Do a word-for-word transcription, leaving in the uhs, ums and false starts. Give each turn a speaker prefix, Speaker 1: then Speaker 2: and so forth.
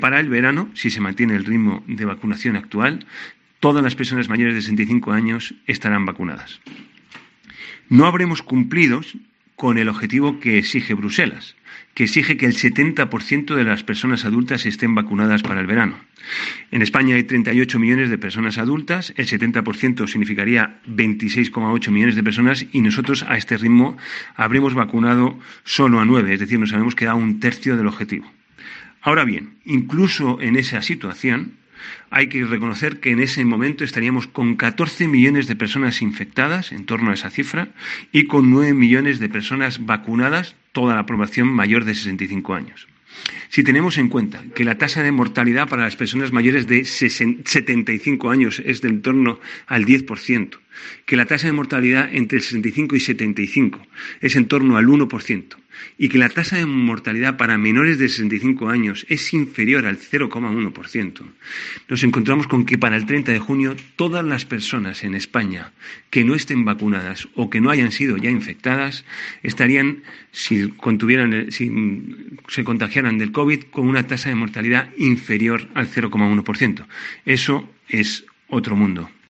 Speaker 1: Para el verano, si se mantiene el ritmo de vacunación actual, todas las personas mayores de sesenta y cinco años estarán vacunadas. No habremos cumplido con el objetivo que exige Bruselas, que exige que el setenta por ciento de las personas adultas estén vacunadas para el verano. En España hay treinta y ocho millones de personas adultas, el setenta por ciento significaría veintiséis coma ocho millones de personas y nosotros a este ritmo habremos vacunado solo a nueve, es decir, nos habremos quedado un tercio del objetivo. Ahora bien, incluso en esa situación, hay que reconocer que en ese momento estaríamos con catorce millones de personas infectadas, en torno a esa cifra, y con nueve millones de personas vacunadas, toda la población mayor de sesenta y cinco años. Si tenemos en cuenta que la tasa de mortalidad para las personas mayores de setenta y cinco años es de en torno al diez por ciento, que la tasa de mortalidad entre el sesenta y cinco y setenta y cinco es en torno al uno por ciento, y que la tasa de mortalidad para menores de sesenta y cinco años es inferior al cero coma uno por ciento, nos encontramos con que para el treinta de junio todas las personas en España que no estén vacunadas o que no hayan sido ya infectadas estarían, si, contuvieran, si se contagiaran del COVID, con una tasa de mortalidad inferior al cero coma uno por ciento. Eso es otro mundo.